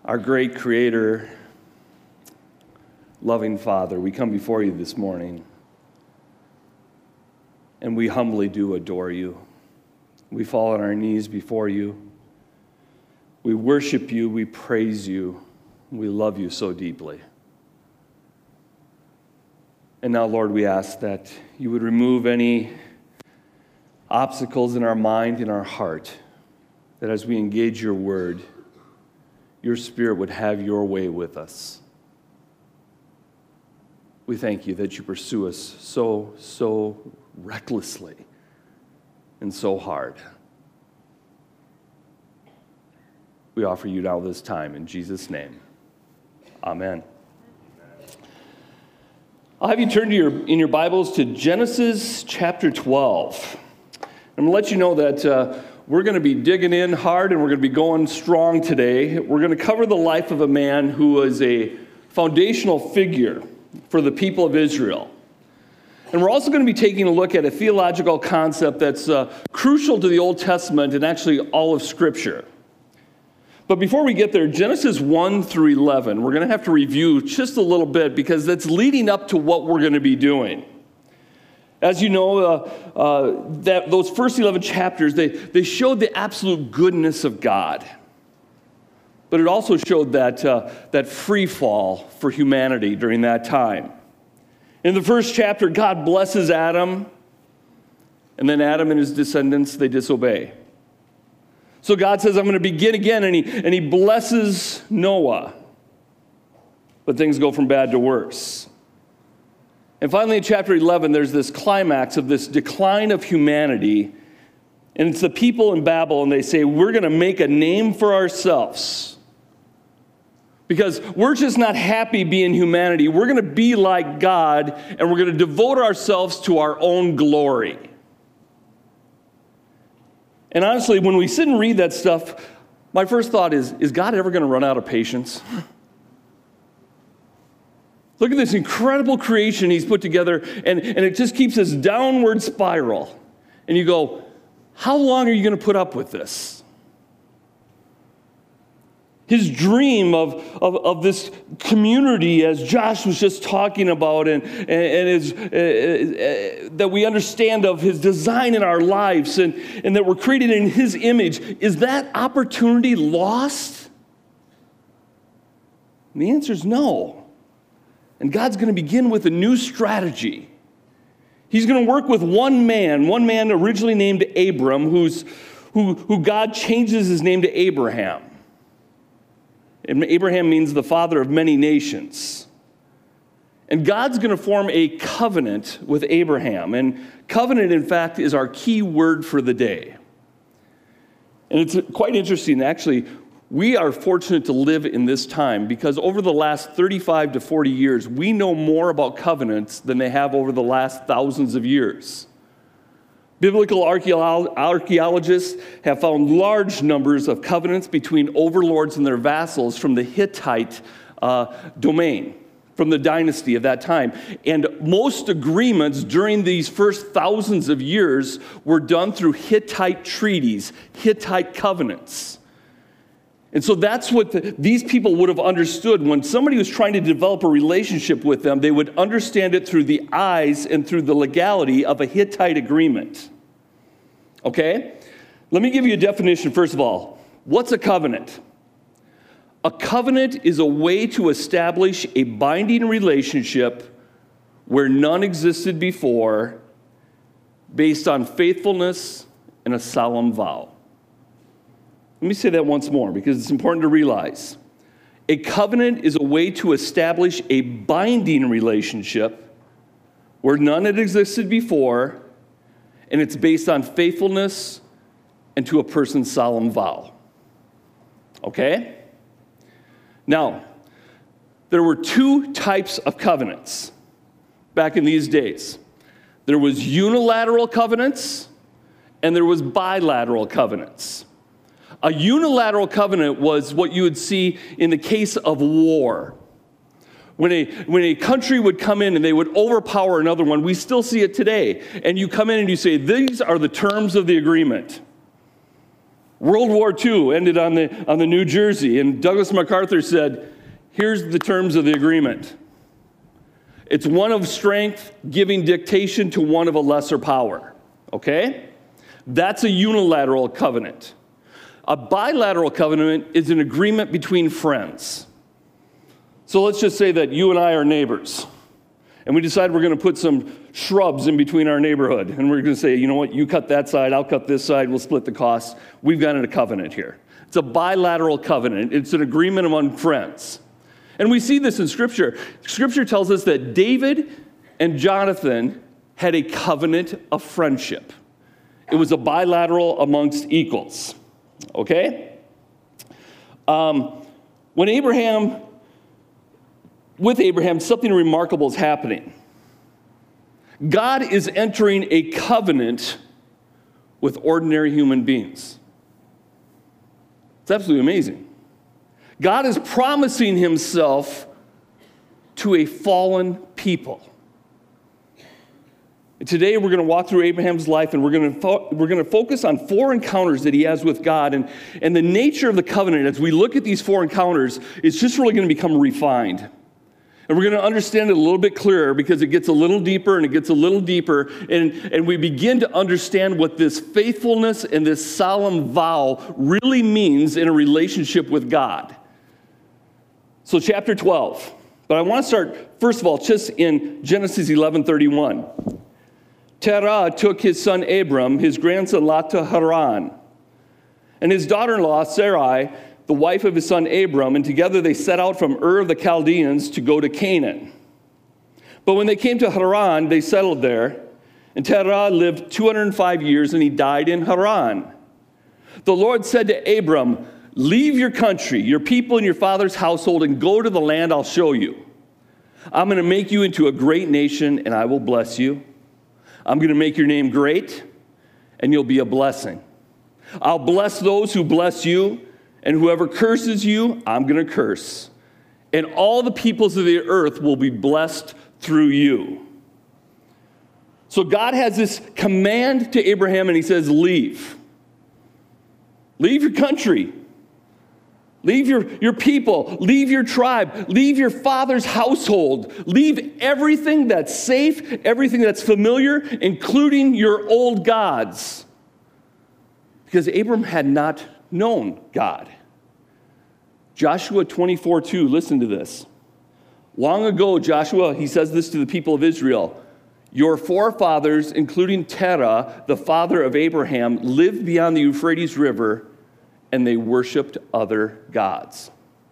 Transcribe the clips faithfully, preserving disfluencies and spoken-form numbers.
Our great Creator, loving Father, we come before you this morning, and we humbly do adore you. We fall on our knees before you. We worship you, we praise you, we love you so deeply. And now, Lord, we ask that you would remove any obstacles in our mind, in our heart, that as we engage your word, your Spirit would have your way with us. We thank you that you pursue us so, so recklessly and so hard. We offer you now this time in Jesus' name. Amen. I'll have you turn to your, in your Bibles to Genesis chapter twelve. I'm going to let you know that uh, we're going to be digging in hard and we're going to be going strong today. We're going to cover the life of a man who was a foundational figure for the people of Israel. And we're also going to be taking a look at a theological concept that's uh, crucial to the Old Testament and actually all of Scripture. But before we get there, Genesis one through eleven, we're going to have to review just a little bit because that's leading up to what we're going to be doing. As you know, uh, uh, that those first eleven chapters, they, they showed the absolute goodness of God. But it also showed that, uh, that free fall for humanity during that time. In the first chapter, God blesses Adam, and then Adam and his descendants, they disobey. So God says, I'm going to begin again, and he, and he blesses Noah. But things go from bad to worse. And finally, in chapter eleven, there's this climax of this decline of humanity. And it's the people in Babel, and they say, we're going to make a name for ourselves. Because we're just not happy being humanity. We're going to be like God, and we're going to devote ourselves to our own glory. And honestly, when we sit and read that stuff, my first thought is, is God ever going to run out of patience? Look at this incredible creation he's put together, and, and it just keeps this downward spiral. And you go, how long are you going to put up with this? His dream of, of, of this community, as Josh was just talking about, and, and, and his, uh, uh, that we understand of his design in our lives, and, and that we're created in his image, is that opportunity lost? And the answer is no. And God's going to begin with a new strategy. He's going to work with one man, one man originally named Abram, who's, who, who God changes his name to Abraham. And Abraham means the father of many nations. And God's going to form a covenant with Abraham. And covenant, in fact, is our key word for the day. And it's quite interesting, actually. We are fortunate to live in this time because over the last thirty-five to forty years, we know more about covenants than they have over the last thousands of years. Biblical archaeologists have found large numbers of covenants between overlords and their vassals from the Hittite uh, domain, from the dynasty of that time. And most agreements during these first thousands of years were done through Hittite treaties, Hittite covenants. And so that's what the, these people would have understood. When somebody was trying to develop a relationship with them, they would understand it through the eyes and through the legality of a Hittite agreement. Okay? Let me give you a definition, first of all. What's a covenant? A covenant is a way to establish a binding relationship where none existed before, based on faithfulness and a solemn vow. Let me say that once more because it's important to realize. A covenant is a way to establish a binding relationship where none had existed before, and it's based on faithfulness and to a person's solemn vow. Okay? Now, there were two types of covenants back in these days. There was unilateral covenants, and there was bilateral covenants. A unilateral covenant was what you would see in the case of war. When a, when a country would come in and they would overpower another one, we still see it today. And you come in and you say, these are the terms of the agreement. World War Two ended on the, on the New Jersey, and Douglas MacArthur said, here's the terms of the agreement. It's one of strength giving dictation to one of a lesser power, okay? That's a unilateral covenant. A bilateral covenant is an agreement between friends. So let's just say that you and I are neighbors, and we decide we're going to put some shrubs in between our neighborhood, and we're going to say, you know what, you cut that side, I'll cut this side, we'll split the costs. We've got a covenant here. It's a bilateral covenant. It's an agreement among friends. And we see this in Scripture. Scripture tells us that David and Jonathan had a covenant of friendship. It was a bilateral amongst equals, okay? Um, when Abraham, with Abraham, something remarkable is happening. God is entering a covenant with ordinary human beings. It's absolutely amazing. God is promising himself to a fallen people. Today we're going to walk through Abraham's life, and we're going to fo- we're going to focus on four encounters that he has with God, and, and the nature of the covenant. As we look at these four encounters, it's just really going to become refined. And we're going to understand it a little bit clearer because it gets a little deeper and it gets a little deeper, and, and we begin to understand what this faithfulness and this solemn vow really means in a relationship with God. So chapter twelve. But I want to start, first of all, just in Genesis eleven thirty-one. Terah took his son Abram, his grandson Lot, to Haran, and his daughter-in-law Sarai, the wife of his son Abram, and together they set out from Ur of the Chaldeans to go to Canaan. But when they came to Haran, they settled there, and Terah lived two hundred five years, and he died in Haran. The Lord said to Abram, leave your country, your people, and your father's household, and go to the land I'll show you. I'm going to make you into a great nation, and I will bless you. I'm going to make your name great, and you'll be a blessing. I'll bless those who bless you, and whoever curses you, I'm going to curse. And all the peoples of the earth will be blessed through you. So God has this command to Abraham, and he says, leave. Leave your country. Leave your, your people, leave your tribe, leave your father's household, leave everything that's safe, everything that's familiar, including your old gods. Because Abram had not known God. Joshua twenty-four two, listen to this. Long ago, Joshua, he says this to the people of Israel, your forefathers, including Terah, the father of Abraham, lived beyond the Euphrates River, and they worshiped other gods.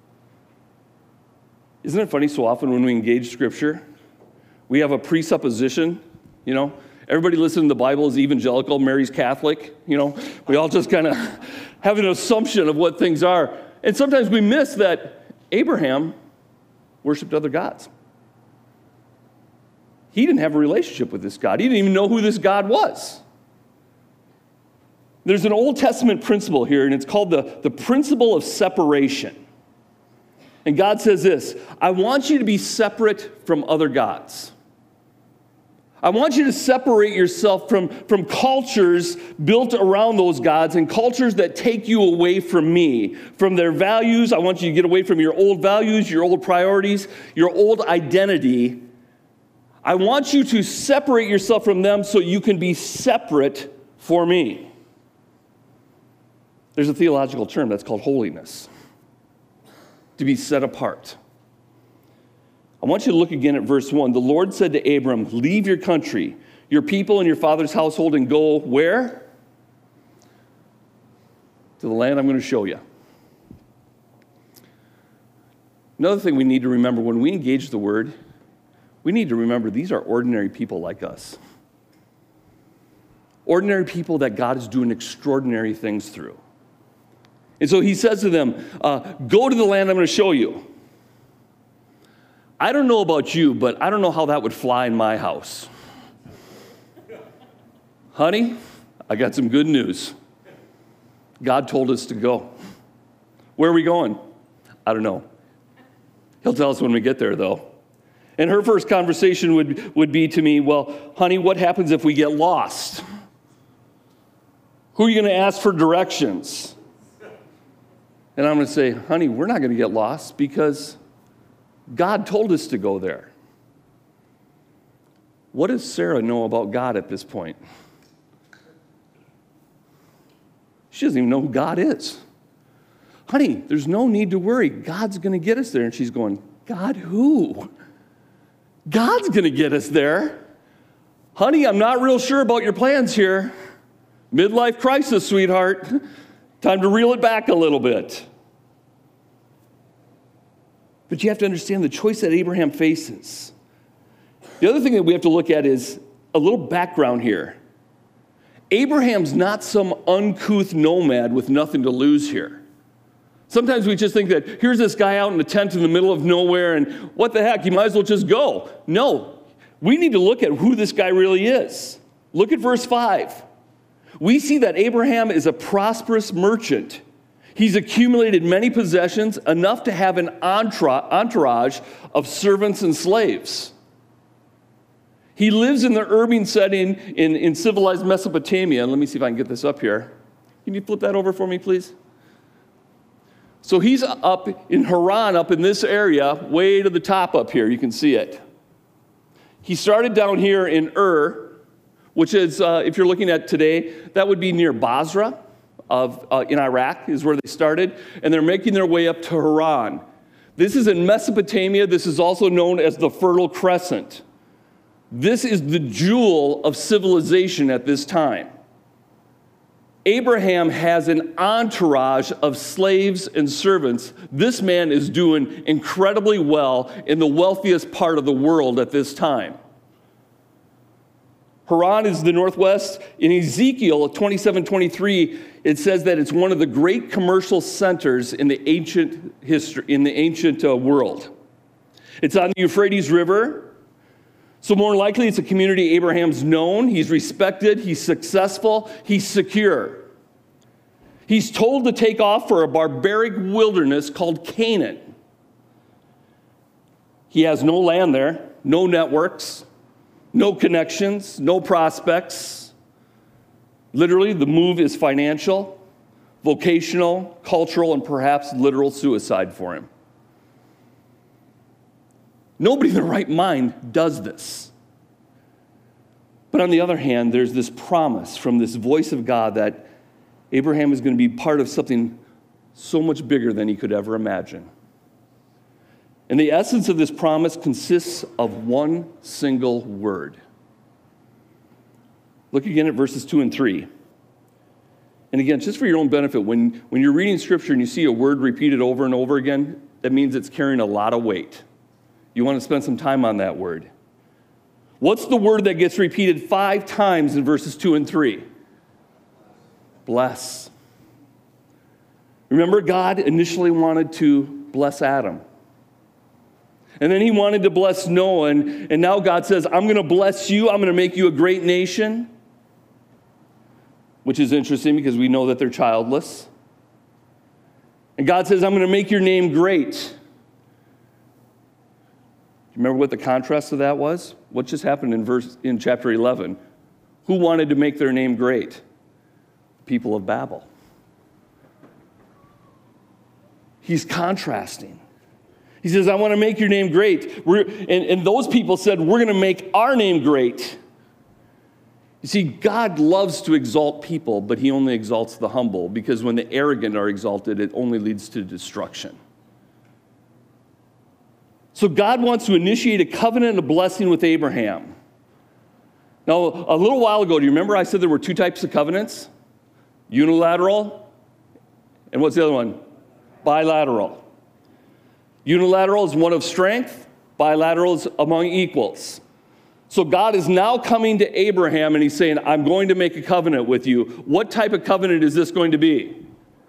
Isn't it funny so often when we engage Scripture, we have a presupposition, you know? Everybody listening to the Bible is evangelical, Mary's Catholic, you know? We all just kind of have an assumption of what things are. And sometimes we miss that Abraham worshiped other gods. He didn't have a relationship with this God. He didn't even know who this God was. There's an Old Testament principle here, and it's called the, the principle of separation. And God says this, I want you to be separate from other gods. I want you to separate yourself from, from cultures built around those gods and cultures that take you away from me, from their values. I want you to get away from your old values, your old priorities, your old identity. I want you to separate yourself from them so you can be separate for me. There's a theological term that's called holiness, to be set apart. I want you to look again at verse one. The Lord said to Abram, leave your country, your people, and your father's household, and go where? To the land I'm going to show you. Another thing we need to remember when we engage the word, we need to remember these are ordinary people like us. Ordinary people that God is doing extraordinary things through. And so he says to them, uh, go to the land I'm going to show you. I don't know about you, but I don't know how that would fly in my house. Honey, I got some good news. God told us to go. Where are we going? I don't know. He'll tell us when we get there, though. And her first conversation would, would be to me, well, honey, what happens if we get lost? Who are you going to ask for directions? And I'm going to say, honey, we're not going to get lost because God told us to go there. What does Sarah know about God at this point? She doesn't even know who God is. Honey, there's no need to worry. God's going to get us there. And she's going, God who? God's going to get us there. Honey, I'm not real sure about your plans here. Midlife crisis, sweetheart. Time to reel it back a little bit. But you have to understand the choice that Abraham faces. The other thing that we have to look at is a little background here. Abraham's not some uncouth nomad with nothing to lose here. Sometimes we just think that here's this guy out in a tent in the middle of nowhere, and what the heck, you might as well just go. No, we need to look at who this guy really is. Look at verse five. We see that Abraham is a prosperous merchant. He's accumulated many possessions, enough to have an entourage of servants and slaves. He lives in the urban setting in, in civilized Mesopotamia. Let me see if I can get this up here. Can you flip that over for me, please? So he's up in Haran, up in this area, way to the top up here. You can see it. He started down here in Ur, which is, uh, if you're looking at today, that would be near Basra of, uh, in Iraq is where they started. And they're making their way up to Haran. This is in Mesopotamia. This is also known as the Fertile Crescent. This is the jewel of civilization at this time. Abraham has an entourage of slaves and servants. This man is doing incredibly well in the wealthiest part of the world at this time. Haran is the northwest. In Ezekiel twenty-seven twenty-three, it says that it's one of the great commercial centers in the ancient history, in the ancient uh, world. It's on the Euphrates River. So more likely, it's a community Abraham's known. He's respected. He's successful. He's secure. He's told to take off for a barbaric wilderness called Canaan. He has no land there, no networks, no connections, no prospects. Literally, the move is financial, vocational, cultural, and perhaps literal suicide for him. Nobody in their right mind does this. But on the other hand, there's this promise from this voice of God that Abraham is going to be part of something so much bigger than he could ever imagine. And the essence of this promise consists of one single word. Look again at verses two and three. And again, just for your own benefit, when, when you're reading Scripture and you see a word repeated over and over again, that means it's carrying a lot of weight. You want to spend some time on that word. What's the word that gets repeated five times in verses two and three? Bless. Remember, God initially wanted to bless Adam. And then he wanted to bless Noah. And, and now God says, I'm going to bless you. I'm going to make you a great nation. Which is interesting because we know that they're childless. And God says, I'm going to make your name great. Remember what the contrast of that was? What just happened in verse in chapter eleven? Who wanted to make their name great? The people of Babel. He's contrasting. He says, I want to make your name great. We're, and, and those people said, we're going to make our name great. You see, God loves to exalt people, but he only exalts the humble, because when the arrogant are exalted, it only leads to destruction. So God wants to initiate a covenant and a blessing with Abraham. Now, a little while ago, do you remember I said there were two types of covenants? Unilateral, and what's the other one? Bilateral. Unilateral is one of strength, bilateral is among equals. So God is now coming to Abraham and he's saying, I'm going to make a covenant with you. What type of covenant is this going to be?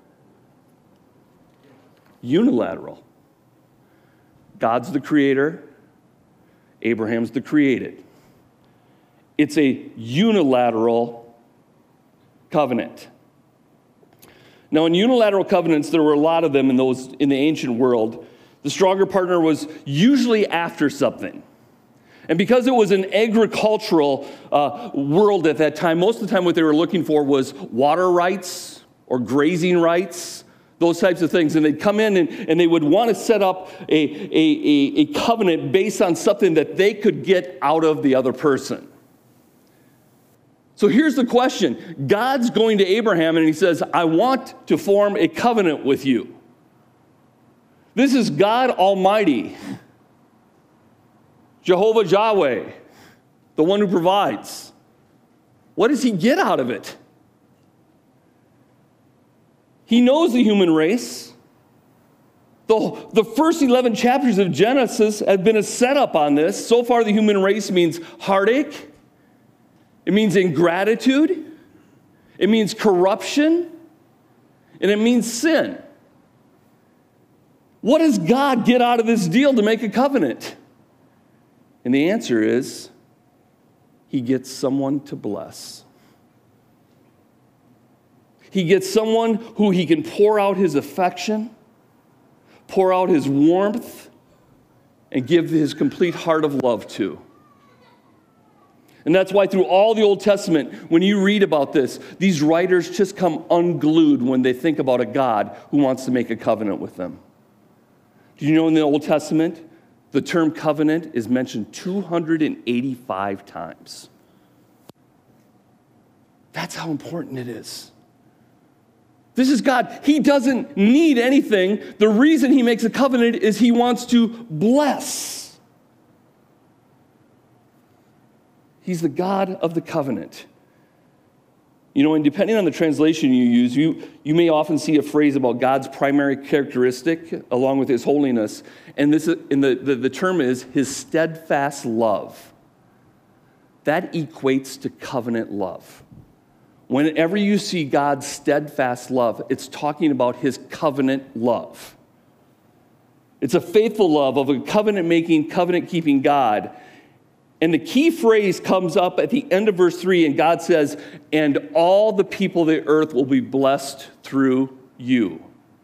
Unilateral. God's the creator, Abraham's the created. It's a unilateral covenant. Now, in unilateral covenants, there were a lot of them in those in the ancient world. The stronger partner was usually after something. And because it was an agricultural uh, world at that time, most of the time what they were looking for was water rights or grazing rights. those types of things. And they'd come in and, and they would want to set up a, a, a, a covenant based on something that they could get out of the other person. So here's the question. God's going to Abraham and he says, I want to form a covenant with you. This is God Almighty, Jehovah Yahweh, the one who provides. What does he get out of it? He knows the human race. The, the first eleven chapters of Genesis have been a setup on this. So far, the human race means heartache. It means ingratitude. It means corruption. And it means sin. What does God get out of this deal to make a covenant? And the answer is, he gets someone to bless. He gets someone who he can pour out his affection, pour out his warmth, and give his complete heart of love to. And that's why through all the Old Testament, when you read about this, these writers just come unglued when they think about a God who wants to make a covenant with them. Do you know in the Old Testament, the term covenant is mentioned two hundred eighty-five times. That's how important it is. This is God. He doesn't need anything. The reason he makes a covenant is he wants to bless. He's the God of the covenant. You know, and depending on the translation you use, you, you may often see a phrase about God's primary characteristic along with his holiness. And this is, and the, the, the term is his steadfast love. That equates to covenant love. Whenever you see God's steadfast love, it's talking about his covenant love. It's a faithful love of a covenant-making, covenant-keeping God. And the key phrase comes up at the end of verse three, and God says, and all the people of the earth will be blessed through you.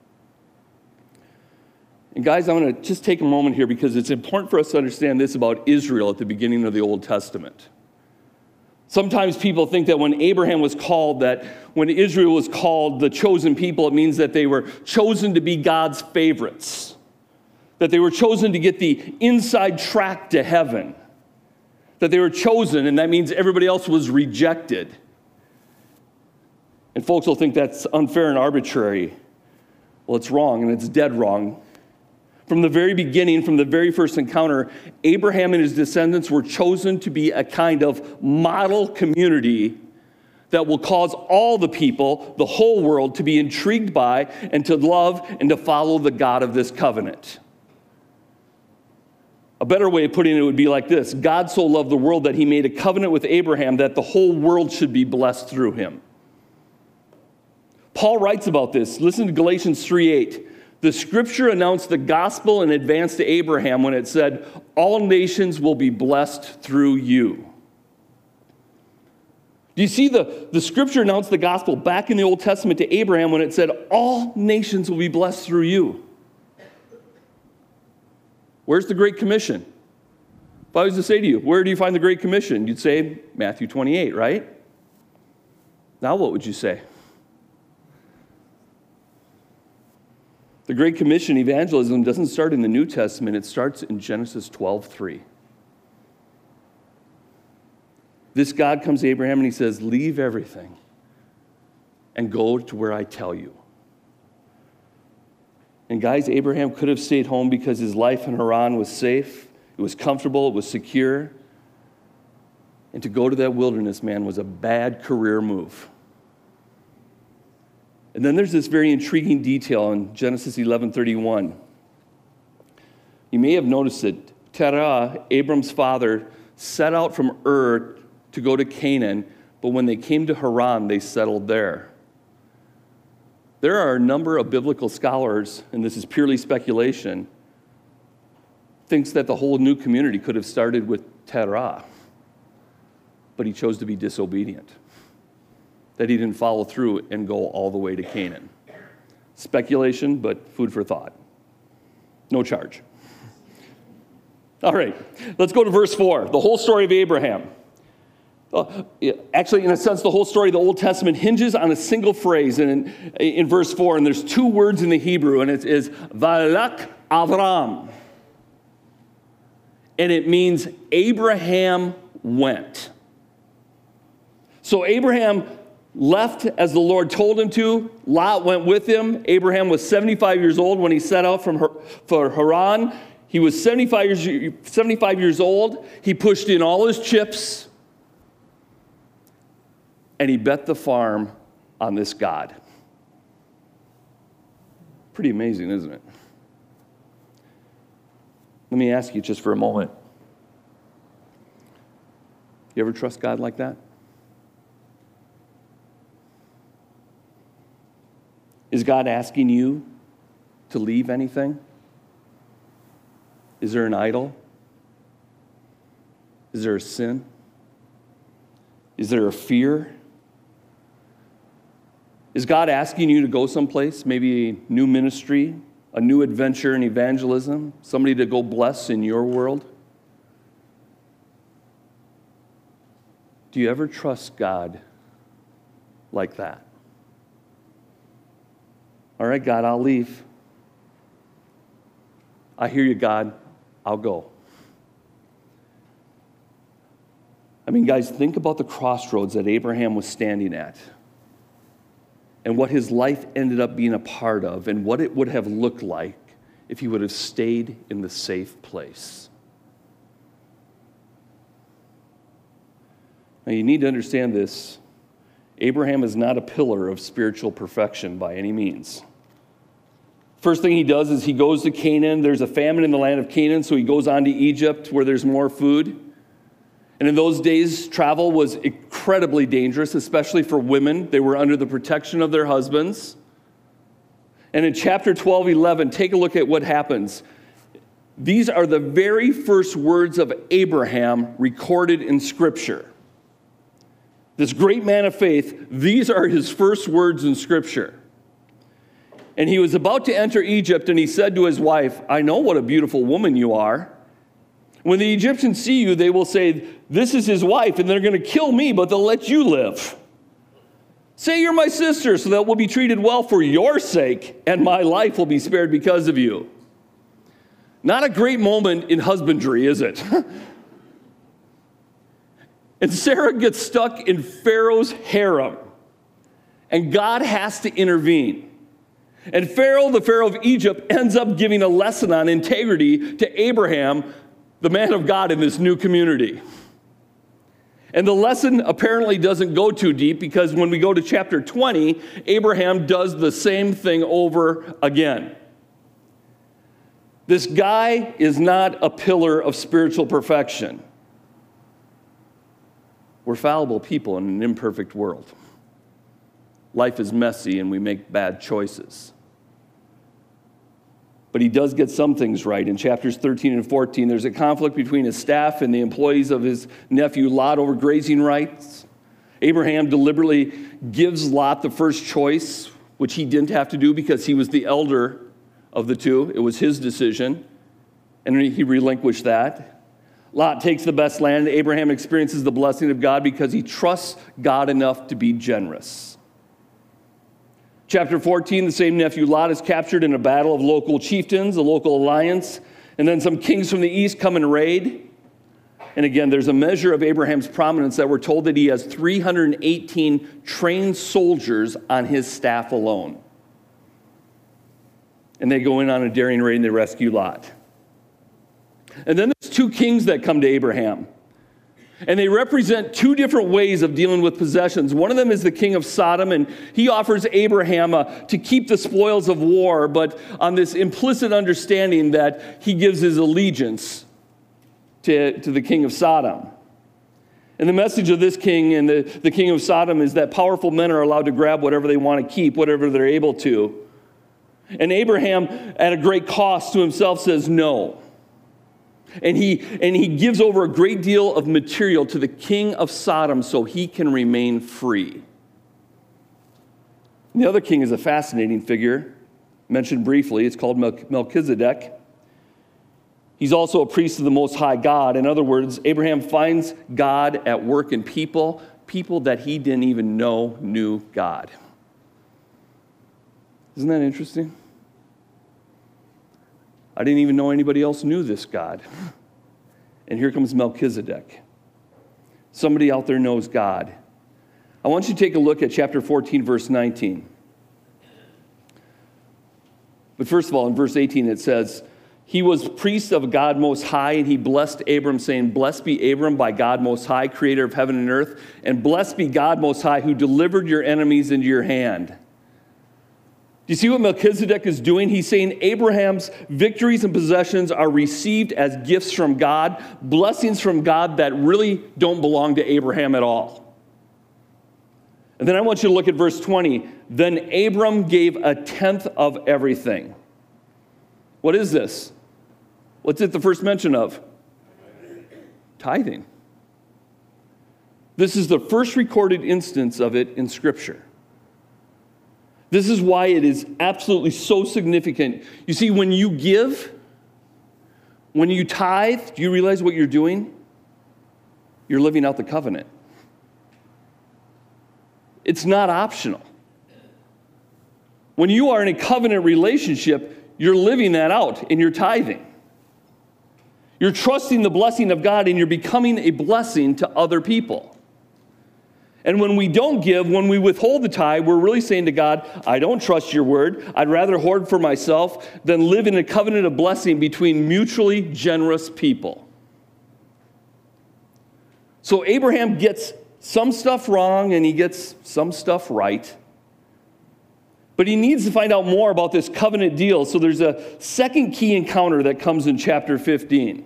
And guys, I'm going to just take a moment here because it's important for us to understand this about Israel at the beginning of the Old Testament. Sometimes people think that when Abraham was called, that when Israel was called the chosen people, it means that they were chosen to be God's favorites, that they were chosen to get the inside track to heaven, that they were chosen, and that means everybody else was rejected. And folks will think that's unfair and arbitrary. Well, it's wrong, and it's dead wrong. From the very beginning, from the very first encounter, Abraham and his descendants were chosen to be a kind of model community that will cause all the people, the whole world, to be intrigued by and to love and to follow the God of this covenant. A better way of putting it would be like this. God so loved the world that he made a covenant with Abraham that the whole world should be blessed through him. Paul writes about this. Listen to Galatians three eight. The scripture announced the gospel in advance to Abraham when it said, all nations will be blessed through you. Do you see the, the scripture announced the gospel back in the Old Testament to Abraham when it said, all nations will be blessed through you? Where's the Great Commission? If I was to say to you, where do you find the Great Commission? You'd say Matthew twenty-eight, right? Now what would you say? The Great Commission, evangelism, doesn't start in the New Testament. It starts in Genesis twelve three. This God comes to Abraham and he says, leave everything and go to where I tell you. And guys, Abraham could have stayed home because his life in Haran was safe, it was comfortable, it was secure. And to go to that wilderness, man, was a bad career move. And then there's this very intriguing detail in Genesis eleven thirty-one. You may have noticed that Terah, Abram's father, set out from Ur to go to Canaan, but when they came to Haran, they settled there. There are a number of biblical scholars, and this is purely speculation, thinks that the whole new community could have started with Terah, but he chose to be disobedient, that he didn't follow through and go all the way to Canaan. Speculation, but food for thought. No charge. All right, let's go to verse four, the whole story of Abraham. Uh, actually, in a sense, the whole story of the Old Testament hinges on a single phrase in, in verse four, and there's two words in the Hebrew, and it is Valak Avram. And it means Abraham went. So Abraham left as the Lord told him to. Lot went with him. Abraham was seventy-five years old when he set out from Har- for Haran. He was seventy-five years, seventy-five years old. He pushed in all his chips, and he bet the farm on this God. Pretty amazing, isn't it? Let me ask you just for a moment. You ever trust God like that? Is God asking you to leave anything? Is there an idol? Is there a sin? Is there a fear? Is God asking you to go someplace, maybe a new ministry, a new adventure in evangelism, somebody to go bless in your world? Do you ever trust God like that? All right, God, I'll leave. I hear you, God. I'll go. I mean, guys, think about the crossroads that Abraham was standing at and what his life ended up being a part of and what it would have looked like if he would have stayed in the safe place. Now, you need to understand this. Abraham is not a pillar of spiritual perfection by any means. First thing he does is he goes to Canaan. There's a famine in the land of Canaan, so he goes on to Egypt where there's more food. And in those days, travel was incredibly dangerous, especially for women. They were under the protection of their husbands. And in chapter twelve, eleven, take a look at what happens. These are the very first words of Abraham recorded in Scripture. This great man of faith, these are his first words in Scripture. And he was about to enter Egypt, and he said to his wife, I know what a beautiful woman you are. When the Egyptians see you, they will say, this is his wife, and they're going to kill me, but they'll let you live. Say you're my sister, so that we'll be treated well for your sake, and my life will be spared because of you. Not a great moment in husbandry, is it? And Sarah gets stuck in Pharaoh's harem, and God has to intervene. And Pharaoh, the Pharaoh of Egypt, ends up giving a lesson on integrity to Abraham, the man of God in this new community. And the lesson apparently doesn't go too deep because when we go to chapter twenty, Abraham does the same thing over again. This guy is not a pillar of spiritual perfection. We're fallible people in an imperfect world. Life is messy and we make bad choices. But he does get some things right. In chapters thirteen and fourteen, there's a conflict between his staff and the employees of his nephew Lot over grazing rights. Abraham deliberately gives Lot the first choice, which he didn't have to do because he was the elder of the two. It was his decision, and he relinquished that. Lot takes the best land. Abraham experiences the blessing of God because he trusts God enough to be generous. Chapter fourteen, the same nephew Lot is captured in a battle of local chieftains, a local alliance, and then some kings from the east come and raid. And again, there's a measure of Abraham's prominence that we're told that he has three hundred eighteen trained soldiers on his staff alone. And they go in on a daring raid and they rescue Lot. And then there's two kings that come to Abraham. And they represent two different ways of dealing with possessions. One of them is the king of Sodom, and he offers Abraham uh, to keep the spoils of war, but on this implicit understanding that he gives his allegiance to, to the king of Sodom. And the message of this king and the, the king of Sodom is that powerful men are allowed to grab whatever they want to keep, whatever they're able to. And Abraham, at a great cost to himself, says no. And he, and he gives over a great deal of material to the king of Sodom so he can remain free. And the other king is a fascinating figure, mentioned briefly. It's called Melchizedek. He's also a priest of the Most High God. In other words, Abraham finds God at work in people, people that he didn't even know knew God. Isn't that interesting? I didn't even know anybody else knew this God. And here comes Melchizedek. Somebody out there knows God. I want you to take a look at chapter fourteen, verse nineteen. But first of all, in verse eighteen, it says, he was priest of God Most High, and he blessed Abram, saying, blessed be Abram by God Most High, creator of heaven and earth, and blessed be God Most High, who delivered your enemies into your hand. Do you see what Melchizedek is doing? He's saying Abraham's victories and possessions are received as gifts from God, blessings from God that really don't belong to Abraham at all. And then I want you to look at verse twenty. Then Abram gave a tenth of everything. What is this? What's it the first mention of? Tithing. This is the first recorded instance of it in Scripture. This is why it is absolutely so significant. You see, when you give, when you tithe, do you realize what you're doing? You're living out the covenant. It's not optional. When you are in a covenant relationship, you're living that out in your tithing. You're trusting the blessing of God, and you're becoming a blessing to other people. And when we don't give, when we withhold the tithe, we're really saying to God, I don't trust your word. I'd rather hoard for myself than live in a covenant of blessing between mutually generous people. So Abraham gets some stuff wrong, and he gets some stuff right. But he needs to find out more about this covenant deal. So there's a second key encounter that comes in chapter fifteen.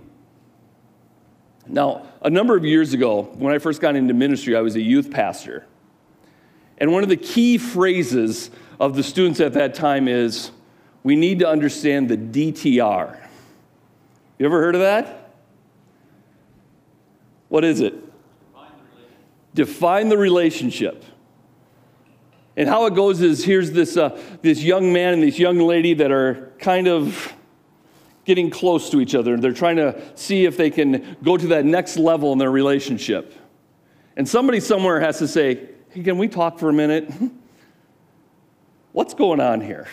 Now, a number of years ago, when I first got into ministry, I was a youth pastor. And one of the key phrases of the students at that time is, we need to understand the D T R. You ever heard of that? What is it? Define the relationship. And how it goes is, here's this, uh, this young man and this young lady that are kind of getting close to each other. They're trying to see if they can go to that next level in their relationship. And somebody somewhere has to say, hey, can we talk for a minute? What's going on here?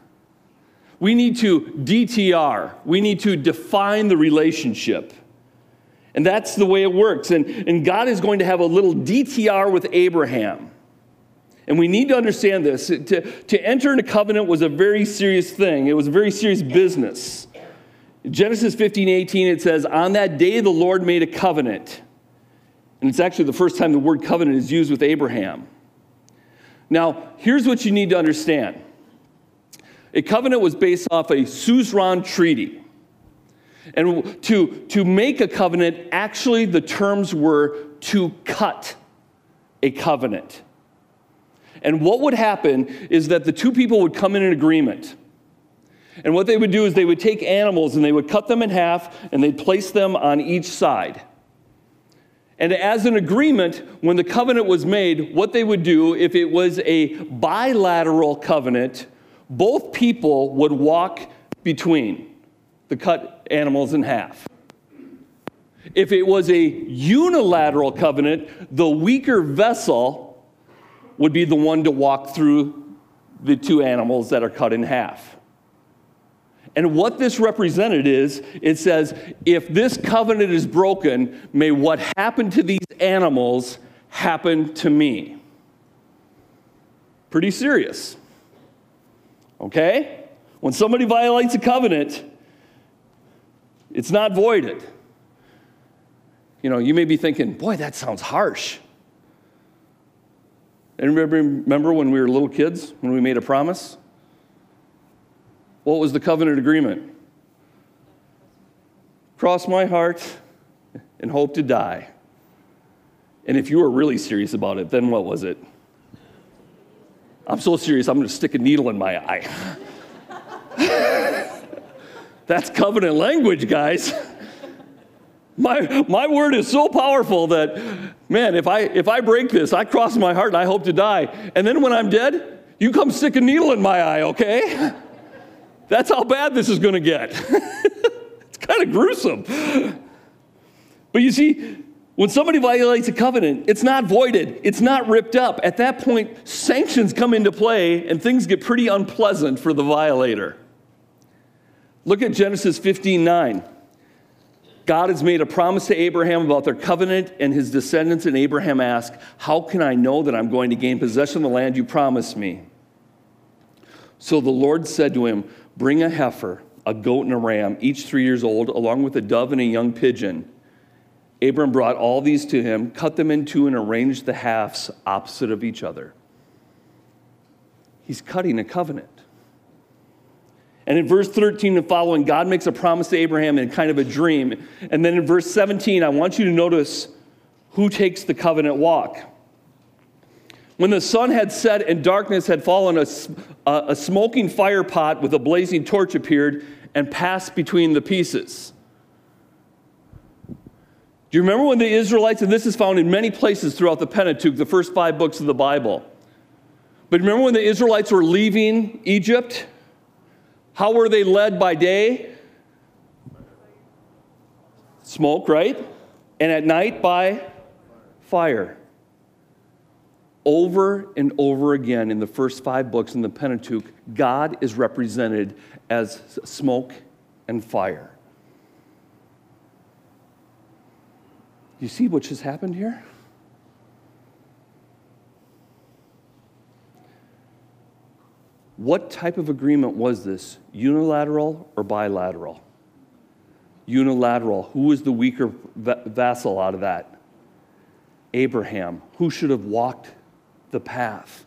We need to D T R. We need to define the relationship. And that's the way it works. And, and God is going to have a little D T R with Abraham. And we need to understand this. To, to enter into covenant was a very serious thing. It was a very serious business. In Genesis fifteen eighteen, it says, on that day the Lord made a covenant. And it's actually the first time the word covenant is used with Abraham. Now, here's what you need to understand. A covenant was based off a suzerain treaty. And to, to make a covenant, actually the terms were to cut a covenant. And what would happen is that the two people would come in an agreement. And what they would do is they would take animals and they would cut them in half and they'd place them on each side. And as an agreement, when the covenant was made, what they would do, if it was a bilateral covenant, both people would walk between the cut animals in half. If it was a unilateral covenant, the weaker vessel would be the one to walk through the two animals that are cut in half. And what this represented is, it says, if this covenant is broken, may what happened to these animals happen to me. Pretty serious. Okay? When somebody violates a covenant, it's not voided. You know, you may be thinking, boy, that sounds harsh. Anybody remember when we were little kids, when we made a promise? What was the covenant agreement? Cross my heart and hope to die. And if you were really serious about it, then what was it? I'm so serious, I'm going to stick a needle in my eye. That's covenant language, guys. My, my word is so powerful that, man, if I, if I break this, I cross my heart and I hope to die. And then when I'm dead, you come stick a needle in my eye, okay? That's how bad this is going to get. It's kind of gruesome. But you see, when somebody violates a covenant, it's not voided. It's not ripped up. At that point, sanctions come into play and things get pretty unpleasant for the violator. Look at Genesis fifteen nine. God has made a promise to Abraham about their covenant and his descendants, and Abraham asked, how can I know that I'm going to gain possession of the land you promised me? So the Lord said to him, bring a heifer, a goat and a ram, each three years old, along with a dove and a young pigeon. Abram brought all these to him, cut them in two, and arranged the halves opposite of each other. He's cutting a covenant. And in verse thirteen and following, God makes a promise to Abraham in kind of a dream. And then in verse seventeen, I want you to notice who takes the covenant walk. When the sun had set and darkness had fallen, a, a smoking fire pot with a blazing torch appeared and passed between the pieces. Do you remember when the Israelites, and this is found in many places throughout the Pentateuch, the first five books of the Bible. But remember when the Israelites were leaving Egypt? How were they led by day? Smoke, right? And at night by fire. Over and over again in the first five books in the Pentateuch, God is represented as smoke and fire. You see what just happened here? What type of agreement was this? Unilateral or bilateral? Unilateral. Who was the weaker vassal out of that? Abraham. Who should have walked the path?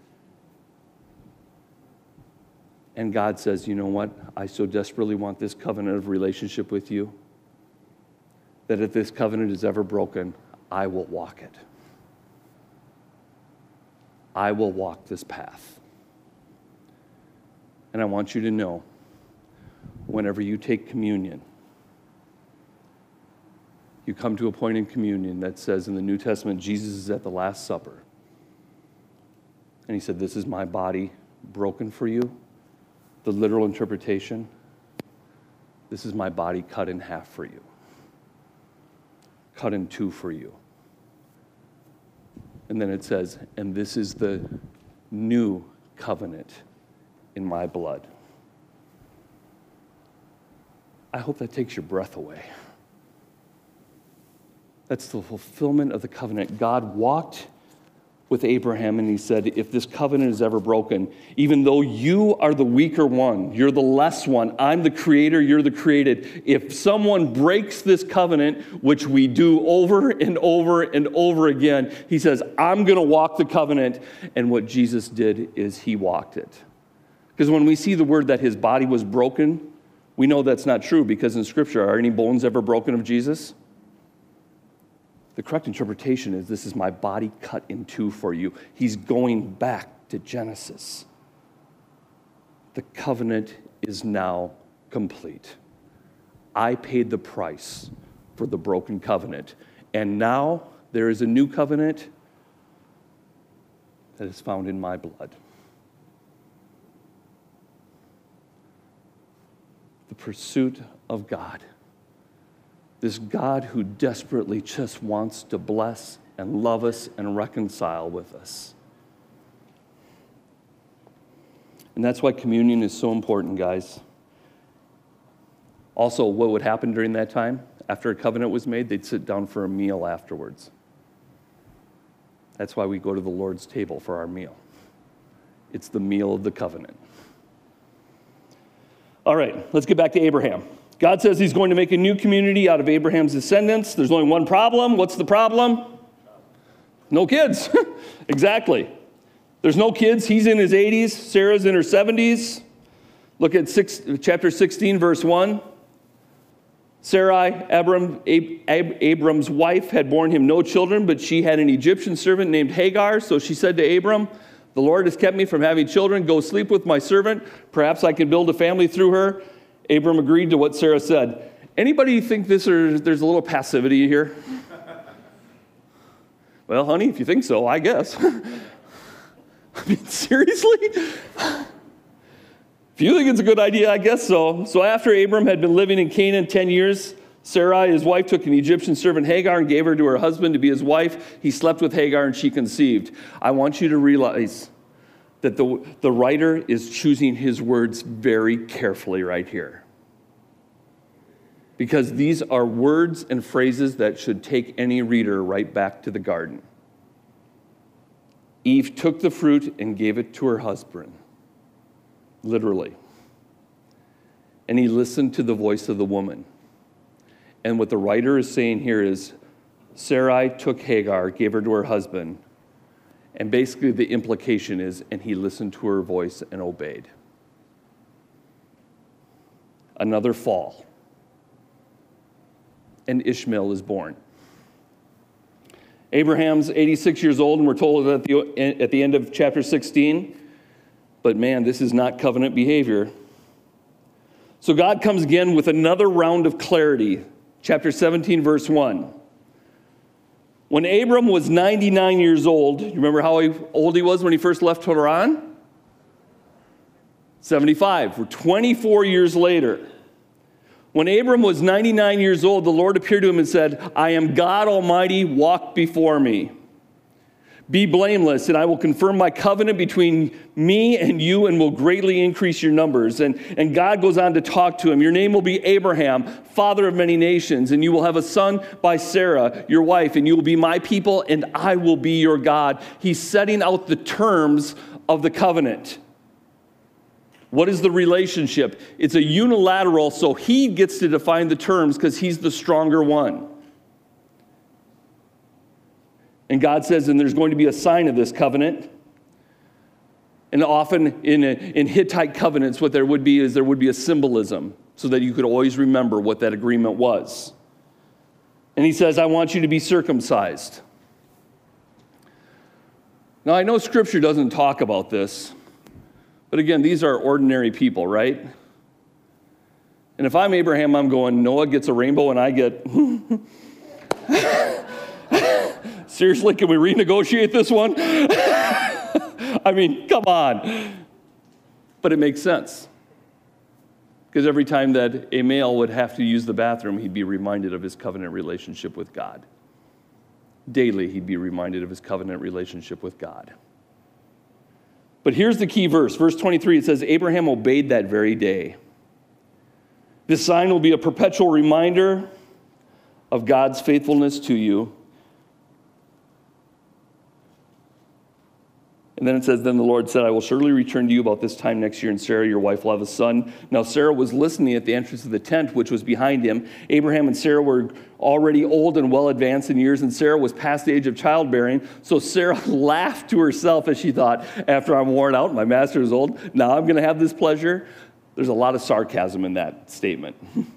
And God says, you know what? I so desperately want this covenant of relationship with you that if this covenant is ever broken, I will walk it. I will walk this path. And I want you to know, whenever you take communion, you come to a point in communion that says in the New Testament, Jesus is at the Last Supper. And he said, this is my body broken for you. The literal interpretation, this is my body cut in half for you. Cut in two for you. And then it says, and this is the new covenant in my blood. I hope that takes your breath away. That's the fulfillment of the covenant. God walked with Abraham and he said, if this covenant is ever broken, even though you are the weaker one, you're the less one, I'm the creator, you're the created. If someone breaks this covenant, which we do over and over and over again, he says, I'm going to walk the covenant. And what Jesus did is he walked it. Because when we see the word that his body was broken, we know that's not true because in Scripture, are any bones ever broken of Jesus? The correct interpretation is, this is my body cut in two for you. He's going back to Genesis. The covenant is now complete. I paid the price for the broken covenant. And now there is a new covenant that is found in my blood. The pursuit of God. This God who desperately just wants to bless and love us and reconcile with us. And that's why communion is so important, guys. Also, what would happen during that time? After a covenant was made, they'd sit down for a meal afterwards. That's why we go to the Lord's table for our meal. It's the meal of the covenant. All right, let's get back to Abraham. God says he's going to make a new community out of Abraham's descendants. There's only one problem. What's the problem? No kids. Exactly. There's no kids. He's in his eighties. Sarah's in her seventies. Look at six, chapter sixteen, verse one. Sarai, Abram, Ab, Ab, Abram's wife, had borne him no children, but she had an Egyptian servant named Hagar. So she said to Abram, the Lord has kept me from having children. Go sleep with my servant. Perhaps I can build a family through her. Abram agreed to what Sarah said. Anybody think this or there's a little passivity here? Well, honey, if you think so, I guess. I mean, seriously? If you think it's a good idea, I guess so. So after Abram had been living in Canaan ten years, Sarai, his wife, took an Egyptian servant, Hagar, and gave her to her husband to be his wife. He slept with Hagar, and she conceived. I want you to realize that the, the writer is choosing his words very carefully right here. Because these are words and phrases that should take any reader right back to the garden. Eve took the fruit and gave it to her husband. Literally. And he listened to the voice of the woman. And what the writer is saying here is, Sarai took Hagar, gave her to her husband, and basically the implication is, and he listened to her voice and obeyed. Another fall. And Ishmael is born. Abraham's eighty-six years old, and we're told at the, at the end of chapter sixteen, but man, this is not covenant behavior. So God comes again with another round of clarity. Chapter seventeen, verse one. When Abram was ninety-nine years old, you remember how old he was when he first left Haran? seventy-five. We're twenty-four years later. When Abram was ninety-nine years old, the Lord appeared to him and said, I am God Almighty, walk before me. Be blameless, and I will confirm my covenant between me and you and will greatly increase your numbers. And, and God goes on to talk to him. Your name will be Abraham, father of many nations, and you will have a son by Sarah, your wife, and you will be my people, and I will be your God. He's setting out the terms of the covenant. What is the relationship? It's a unilateral, so he gets to define the terms because he's the stronger one. And God says, and there's going to be a sign of this covenant. And often in, a, in Hittite covenants, what there would be is there would be a symbolism so that you could always remember what that agreement was. And he says, I want you to be circumcised. Now, I know Scripture doesn't talk about this, but again, these are ordinary people, right? And if I'm Abraham, I'm going, Noah gets a rainbow and I get... Seriously, can we renegotiate this one? I mean, come on. But it makes sense. Because every time that a male would have to use the bathroom, he'd be reminded of his covenant relationship with God. Daily, he'd be reminded of his covenant relationship with God. But here's the key verse. Verse twenty-three, it says, Abraham obeyed that very day. This sign will be a perpetual reminder of God's faithfulness to you. And then it says, then the Lord said, I will surely return to you about this time next year, and Sarah, your wife, will have a son. Now Sarah was listening at the entrance of the tent, which was behind him. Abraham and Sarah were already old and well advanced in years, and Sarah was past the age of childbearing. So Sarah laughed to herself as she thought, after I'm worn out, my master is old, now I'm going to have this pleasure. There's a lot of sarcasm in that statement.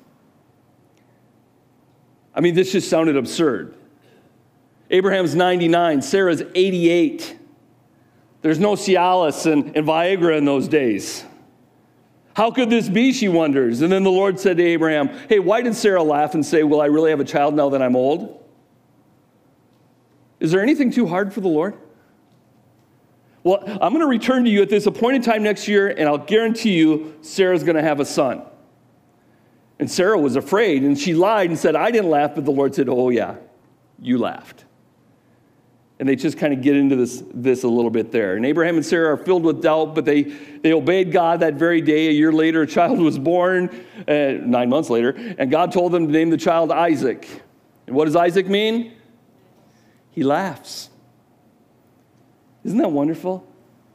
I mean, this just sounded absurd. Abraham's ninety-nine, Sarah's eighty-eight. There's no Cialis and, and Viagra in those days. How could this be, she wonders. And then the Lord said to Abraham, hey, why did Sarah laugh and say, will I really have a child now that I'm old? Is there anything too hard for the Lord? Well, I'm going to return to you at this appointed time next year, and I'll guarantee you Sarah's going to have a son. And Sarah was afraid, and she lied and said, I didn't laugh, but the Lord said, oh yeah, you laughed. And they just kind of get into this, this a little bit there. And Abraham and Sarah are filled with doubt, but they, they obeyed God that very day. A year later, a child was born, uh, nine months later, and God told them to name the child Isaac. And what does Isaac mean? He laughs. Isn't that wonderful?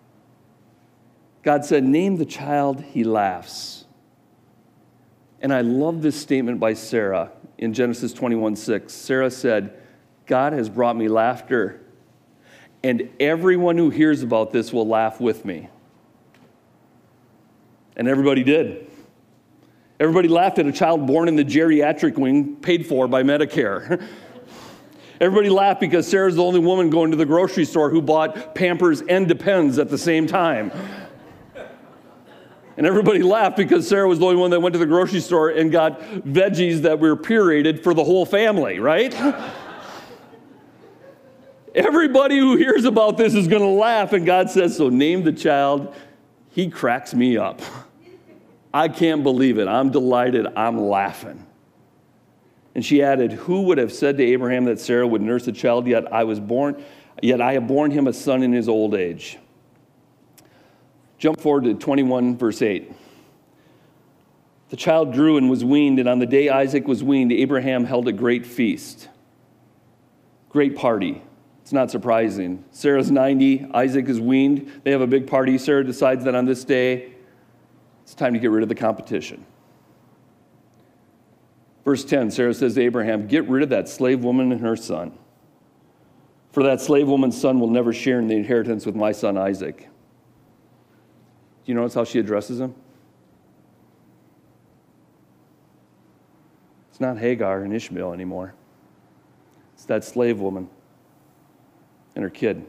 God said, name the child, he laughs. And I love this statement by Sarah in Genesis twenty-one six. Sarah said, God has brought me laughter, and everyone who hears about this will laugh with me. And everybody did. Everybody laughed at a child born in the geriatric wing, paid for by Medicare. Everybody laughed because Sarah's the only woman going to the grocery store who bought Pampers and Depends at the same time. And everybody laughed because Sarah was the only one that went to the grocery store and got veggies that were pureed for the whole family, right? Everybody who hears about this is going to laugh, and God says, so name the child. He cracks me up. I can't believe it. I'm delighted. I'm laughing. And she added, who would have said to Abraham that Sarah would nurse a child, yet I was born, yet I have borne him a son in his old age. Jump forward to twenty-one, verse eight. The child grew and was weaned, and on the day Isaac was weaned, Abraham held a great feast. Great party. It's not surprising. Sarah's ninety, Isaac is weaned. They have a big party. Sarah decides that on this day, it's time to get rid of the competition. Verse ten, Sarah says to Abraham, get rid of that slave woman and her son. For that slave woman's son will never share in the inheritance with my son Isaac. Do you notice how she addresses him? It's not Hagar and Ishmael anymore. It's that slave woman and her kid.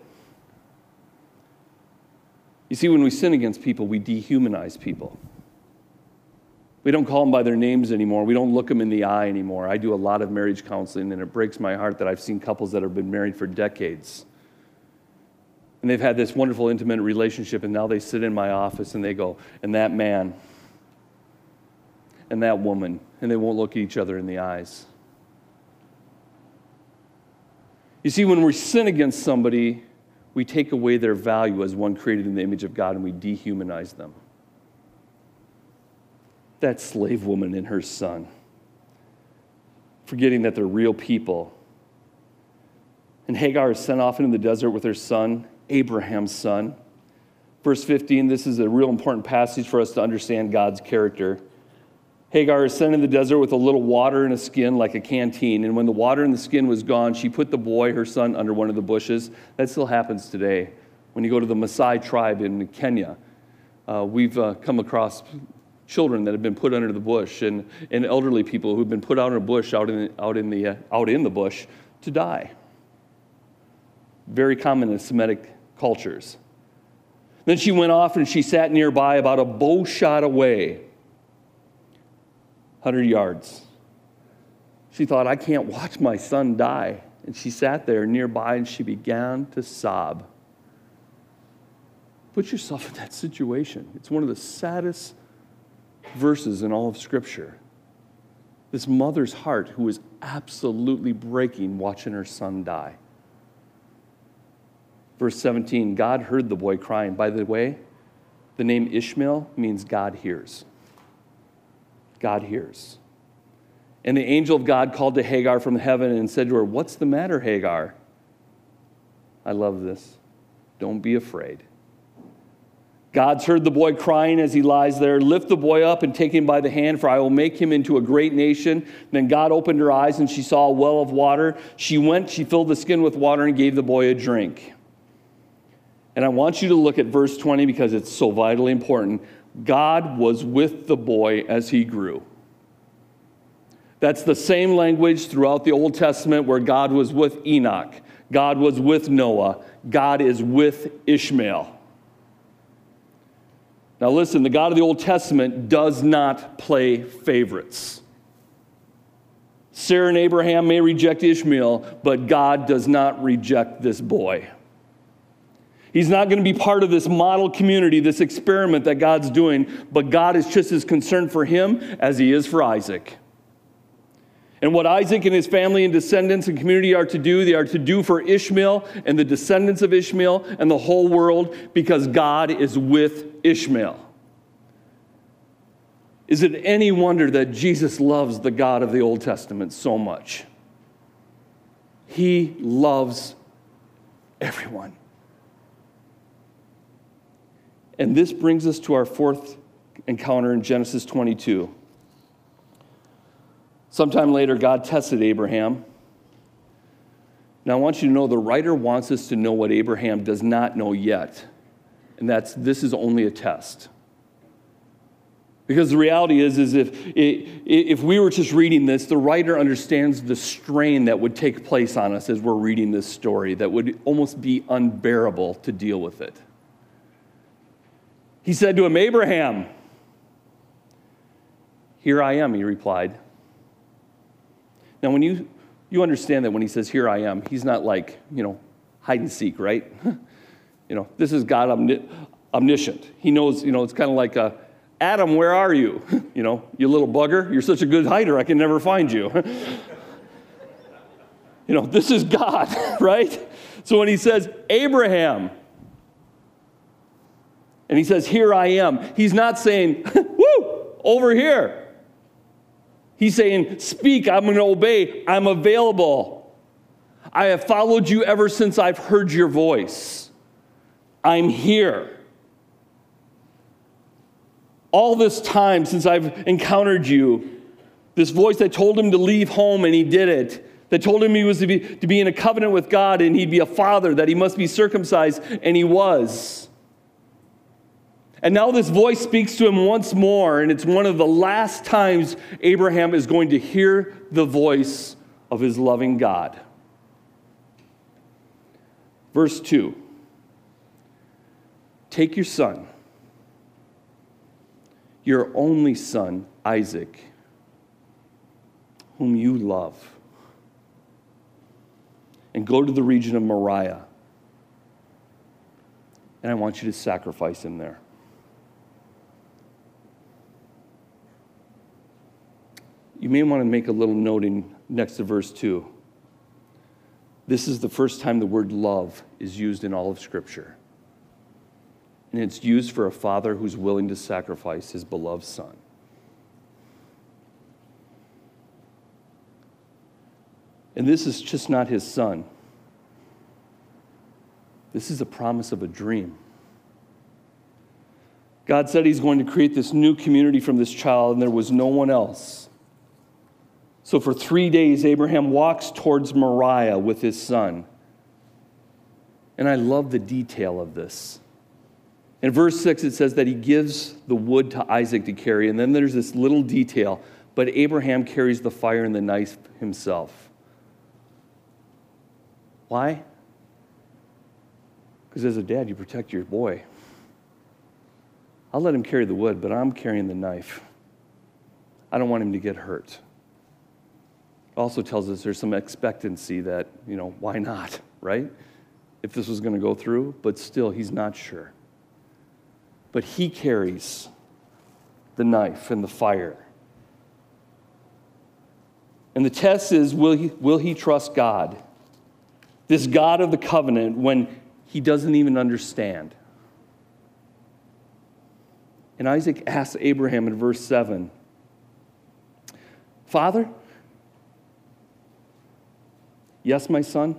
You see, when we sin against people, we dehumanize people. We don't call them by their names anymore. We don't look them in the eye anymore. I do a lot of marriage counseling, and it breaks my heart that I've seen couples that have been married for decades. And they've had this wonderful, intimate relationship, and now they sit in my office and they go, and that man, and that woman, and they won't look at each other in the eyes. You see, when we sin against somebody, we take away their value as one created in the image of God, and we dehumanize them. That slave woman and her son, forgetting that they're real people. And Hagar is sent off into the desert with her son, Abraham's son. Verse fifteen, this is a real important passage for us to understand God's character. Hagar is sent in the desert with a little water in a skin like a canteen, and when the water in the skin was gone, she put the boy, her son, under one of the bushes. That still happens today. When you go to the Maasai tribe in Kenya, uh, we've uh, come across children that have been put under the bush, and, and elderly people who've been put out in a bush, out in, out in the uh, out in the bush, to die. Very common in Semitic cultures. Then she went off and she sat nearby, about a bow shot away, one hundred yards. She thought, I can't watch my son die. And she sat there nearby and she began to sob. Put yourself in that situation. It's one of the saddest verses in all of Scripture. This mother's heart who is absolutely breaking watching her son die. Verse seventeen, God heard the boy crying. By the way, the name Ishmael means God hears. God hears. And the angel of God called to Hagar from heaven and said to her, what's the matter, Hagar? I love this. Don't be afraid. God's heard the boy crying as he lies there. Lift the boy up and take him by the hand, for I will make him into a great nation. Then God opened her eyes, and she saw a well of water. She went, she filled the skin with water, and gave the boy a drink. And I want you to look at verse twenty because it's so vitally important. God was with the boy as he grew. That's the same language throughout the Old Testament where God was with Enoch. God was with Noah. God is with Ishmael. Now listen, the God of the Old Testament does not play favorites. Sarah and Abraham may reject Ishmael, but God does not reject this boy. He's not going to be part of this model community, this experiment that God's doing, but God is just as concerned for him as he is for Isaac. And what Isaac and his family and descendants and community are to do, they are to do for Ishmael and the descendants of Ishmael and the whole world, because God is with Ishmael. Is it any wonder that Jesus loves the God of the Old Testament so much? He loves everyone. And this brings us to our fourth encounter in Genesis twenty-two. Sometime later, God tested Abraham. Now, I want you to know the writer wants us to know what Abraham does not know yet, and that's this is only a test. Because the reality is, is if, if we were just reading this, the writer understands the strain that would take place on us as we're reading this story, that would almost be unbearable to deal with it. He said to him, Abraham. Here I am, he replied. Now, when you, you understand that when he says, here I am, he's not like, you know, hide and seek, right? You know, this is God omni- omniscient. He knows, you know, it's kind of like a Adam, where are you? You know, you little bugger, you're such a good hider, I can never find you. You know, this is God, right? So when he says, Abraham, and he says, here I am, he's not saying, woo, over here. He's saying, speak, I'm going to obey, I'm available. I have followed you ever since I've heard your voice. I'm here. All this time since I've encountered you, this voice that told him to leave home and he did it, that told him he was to be, to be in a covenant with God and he'd be a father, that he must be circumcised, and he was. And now this voice speaks to him once more, and it's one of the last times Abraham is going to hear the voice of his loving God. Verse two, take your son, your only son, Isaac, whom you love, and go to the region of Moriah, and I want you to sacrifice him there. You may want to make a little note in next to verse two. This is the first time the word love is used in all of Scripture. And it's used for a father who's willing to sacrifice his beloved son. And this is just not his son. This is a promise of a dream. God said he's going to create this new community from this child, and there was no one else. So for three days, Abraham walks towards Moriah with his son. And I love the detail of this. In verse six, it says that he gives the wood to Isaac to carry. And then there's this little detail. But Abraham carries the fire and the knife himself. Why? Because as a dad, you protect your boy. I'll let him carry the wood, but I'm carrying the knife. I don't want him to get hurt. It also tells us there's some expectancy that, you know, why not, right? If this was going to go through, but still, he's not sure. But he carries the knife and the fire. And the test is, will he, will he trust God? This God of the covenant, when he doesn't even understand. And Isaac asks Abraham in verse seven, Father, yes, my son?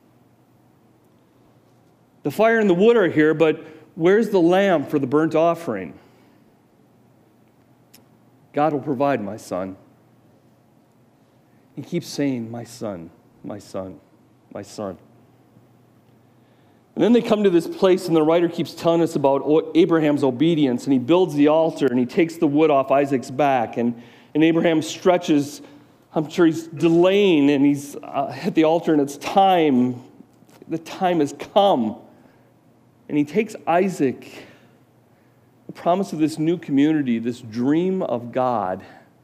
The fire and the wood are here, but where's the lamb for the burnt offering? God will provide, my son. He keeps saying, my son, my son, my son. And then they come to this place, and the writer keeps telling us about Abraham's obedience, and he builds the altar, and he takes the wood off Isaac's back, and, and Abraham stretches. I'm sure he's delaying, and he's uh, at the altar, and it's time. The time has come. And he takes Isaac, the promise of this new community, this dream of God,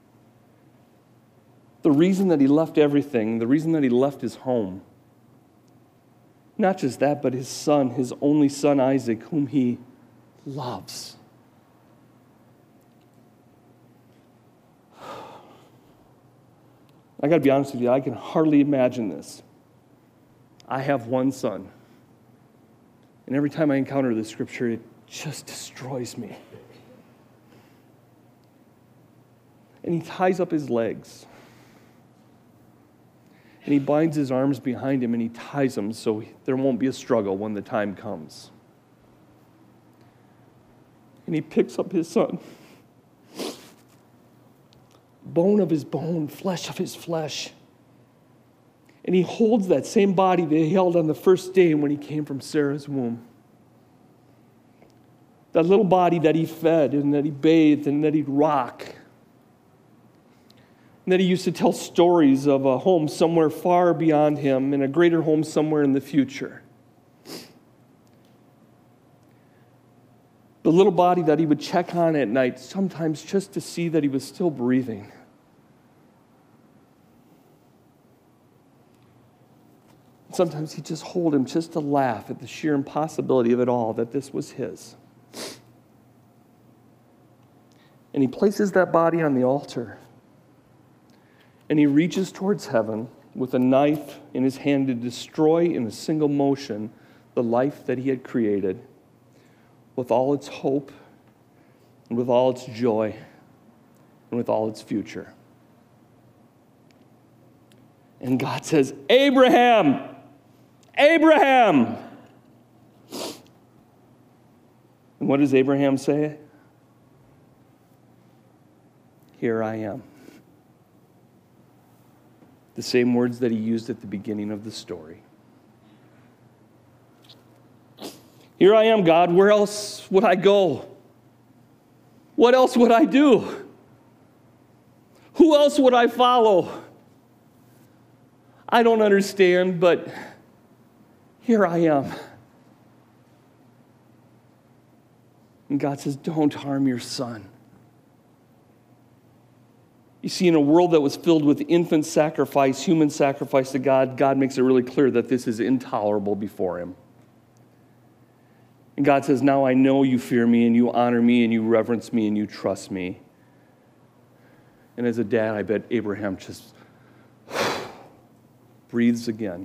the reason that he left everything, the reason that he left his home. Not just that, but his son, his only son Isaac, whom he loves. I got to be honest with you, I can hardly imagine this. I have one son. And every time I encounter this scripture, it just destroys me. And he ties up his legs. And he binds his arms behind him and he ties them so there won't be a struggle when the time comes. And he picks up his son. Bone of his bone, flesh of his flesh. And he holds that same body that he held on the first day when he came from Sarah's womb. That little body that he fed and that he bathed and that he'd rock. And that he used to tell stories of a home somewhere far beyond him and a greater home somewhere in the future. The little body that he would check on at night, sometimes just to see that he was still breathing. Sometimes he'd just hold him just to laugh at the sheer impossibility of it all, that this was his. And he places that body on the altar. And he reaches towards heaven with a knife in his hand to destroy in a single motion the life that he had created, with all its hope and with all its joy and with all its future. And God says, Abraham, Abraham. And what does Abraham say? Here I am. The same words that he used at the beginning of the story. Here I am, God. Where else would I go? What else would I do? Who else would I follow? I don't understand, but here I am. And God says, don't harm your son. You see, in a world that was filled with infant sacrifice, human sacrifice to God, God makes it really clear that this is intolerable before him. And God says, now I know you fear me and you honor me and you reverence me and you trust me. And as a dad, I bet Abraham just breathes again.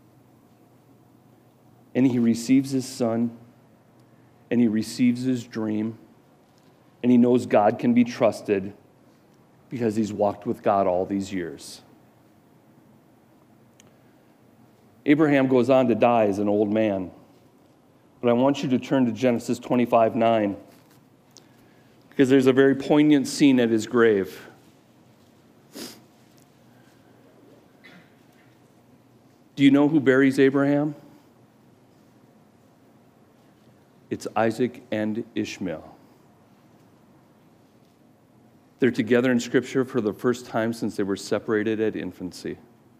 And he receives his son, and he receives his dream, and he knows God can be trusted because he's walked with God all these years. Abraham goes on to die as an old man. But I want you to turn to Genesis twenty-five nine, because there's a very poignant scene at his grave. Do you know who buries Abraham? It's Isaac and Ishmael. They're together in Scripture for the first time since they were separated at infancy.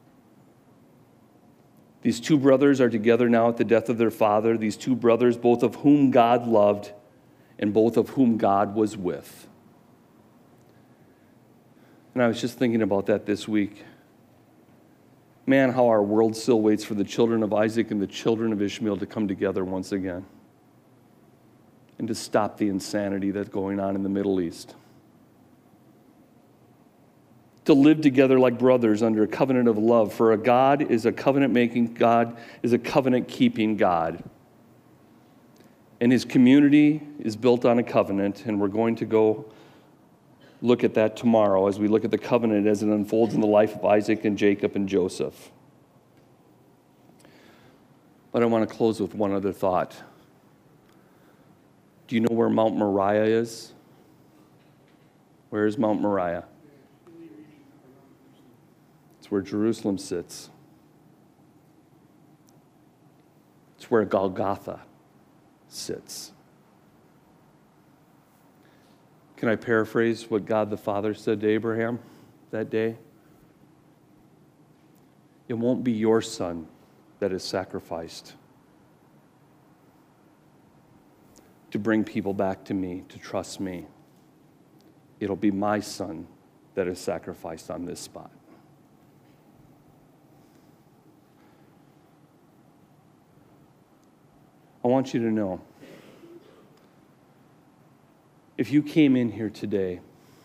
These two brothers are together now at the death of their father. These two brothers, both of whom God loved and both of whom God was with. And I was just thinking about that this week. Man, how our world still waits for the children of Isaac and the children of Ishmael to come together once again and to stop the insanity that's going on in the Middle East. To live together like brothers under a covenant of love. For a God is a covenant-making God, is a covenant-keeping God. And his community is built on a covenant, and we're going to go look at that tomorrow as we look at the covenant as it unfolds in the life of Isaac and Jacob and Joseph. But I want to close with one other thought. Do you know where Mount Moriah is? Where is Mount Moriah? It's where Jerusalem sits. It's where Golgotha sits. Can I paraphrase what God the Father said to Abraham that day? It won't be your son that is sacrificed to bring people back to me, to trust me. It'll be my son that is sacrificed on this spot. I want you to know, if you came in here today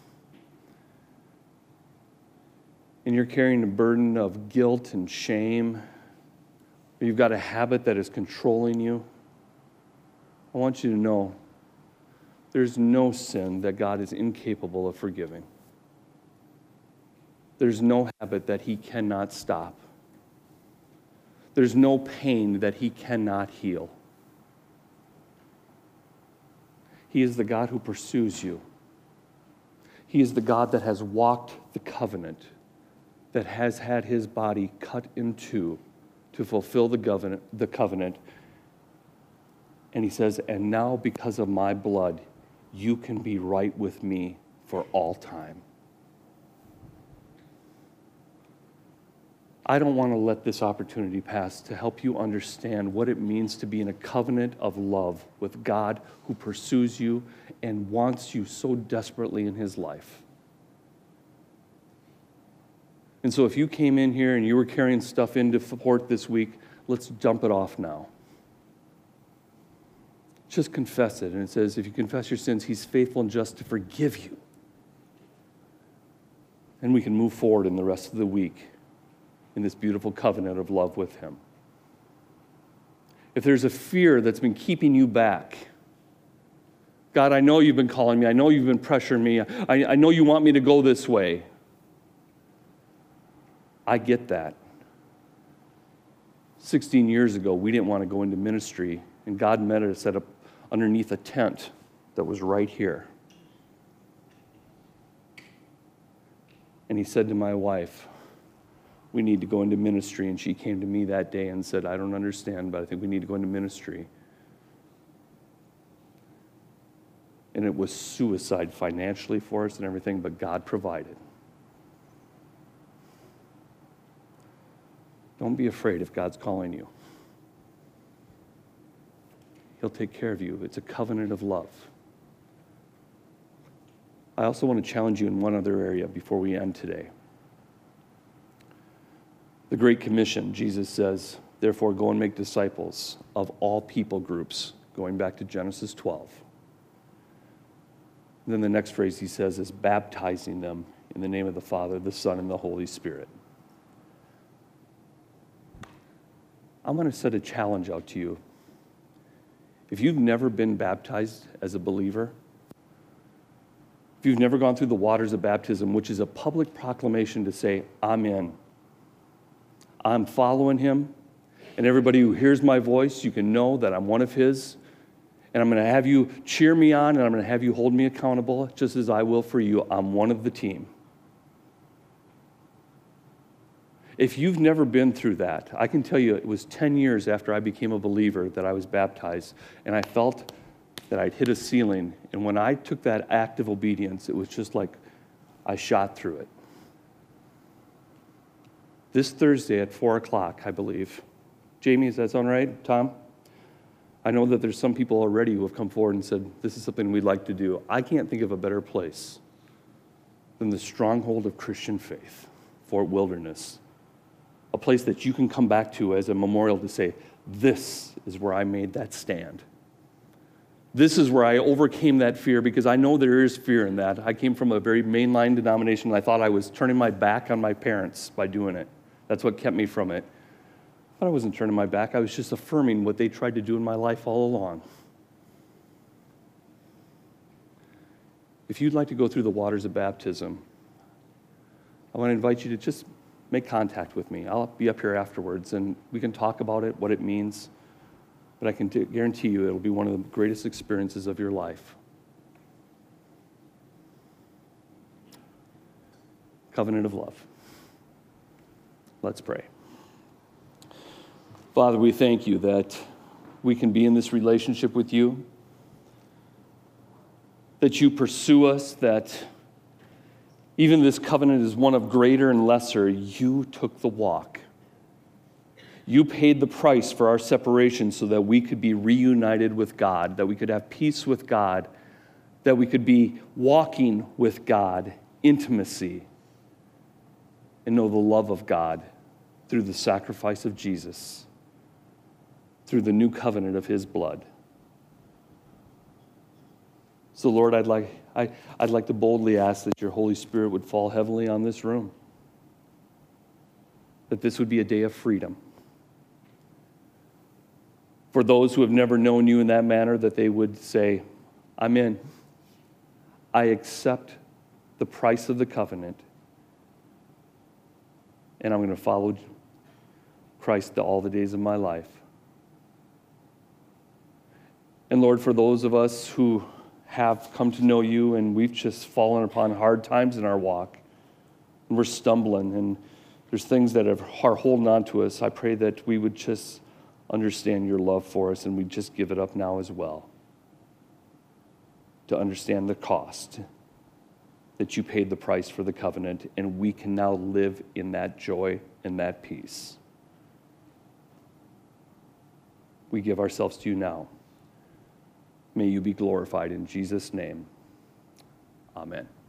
and you're carrying a burden of guilt and shame, or you've got a habit that is controlling you, I want you to know there's no sin that God is incapable of forgiving. There's no habit that he cannot stop. There's no pain that he cannot heal. He is the God who pursues you. He is the God that has walked the covenant, that has had his body cut in two to fulfill the covenant, the covenant. And he says, and now because of my blood, you can be right with me for all time. I don't want to let this opportunity pass to help you understand what it means to be in a covenant of love with God who pursues you and wants you so desperately in his life. And so if you came in here and you were carrying stuff into support this week, let's dump it off now. Just confess it. And it says, if you confess your sins, he's faithful and just to forgive you And we can move forward in the rest of the week in this beautiful covenant of love with him. If there's a fear that's been keeping you back, God, I know you've been calling me. I know you've been pressuring me. I, I know you want me to go this way. I get that. sixteen years ago, we didn't want to go into ministry, and God met us at a, underneath a tent that was right here. And he said to my wife, we need to go into ministry. And she came to me that day and said, I don't understand, but I think we need to go into ministry. And it was suicide financially for us and everything, but God provided. Don't be afraid if God's calling you. He'll take care of you. It's a covenant of love. I also want to challenge you in one other area before we end today. The Great Commission, Jesus says, therefore go and make disciples of all people groups, going back to Genesis twelve. And then the next phrase he says is baptizing them in the name of the Father, the Son, and the Holy Spirit. I'm going to set a challenge out to you. If you've never been baptized as a believer, if you've never gone through the waters of baptism, which is a public proclamation to say, I'm in, I'm following him, and everybody who hears my voice, you can know that I'm one of his, and I'm going to have you cheer me on, and I'm going to have you hold me accountable, just as I will for you. I'm one of the team. If you've never been through that, I can tell you it was ten years after I became a believer that I was baptized, and I felt that I'd hit a ceiling, and when I took that act of obedience, it was just like I shot through it. This Thursday at four o'clock, I believe. Jamie, does that sound right? Tom? I know that there's some people already who have come forward and said, this is something we'd like to do. I can't think of a better place than the stronghold of Christian faith, Fort Wilderness. A place that you can come back to as a memorial to say, this is where I made that stand. This is where I overcame that fear, because I know there is fear in that. I came from a very mainline denomination, and I thought I was turning my back on my parents by doing it. That's what kept me from it. But I wasn't turning my back. I was just affirming what they tried to do in my life all along. If you'd like to go through the waters of baptism, I want to invite you to just make contact with me. I'll be up here afterwards, and we can talk about it, what it means. But I can t- guarantee you it'll be one of the greatest experiences of your life. Covenant of love. Let's pray. Father, we thank you that we can be in this relationship with you, that you pursue us, that even this covenant is one of greater and lesser. You took the walk. You paid the price for our separation so that we could be reunited with God, that we could have peace with God, that we could be walking with God, intimacy, and know the love of God through the sacrifice of Jesus, through the new covenant of his blood. So, Lord, I'd like, I, I'd like to boldly ask that your Holy Spirit would fall heavily on this room, that this would be a day of freedom. For those who have never known you in that manner, that they would say, I'm in. I accept the price of the covenant, and I'm going to follow Christ all the days of my life. And Lord, for those of us who have come to know you and we've just fallen upon hard times in our walk, and we're stumbling, and there's things that are holding on to us, I pray that we would just understand your love for us, and we just give it up now as well. To understand the cost, that you paid the price for the covenant, and we can now live in that joy and that peace. We give ourselves to you now. May you be glorified in Jesus' name. Amen.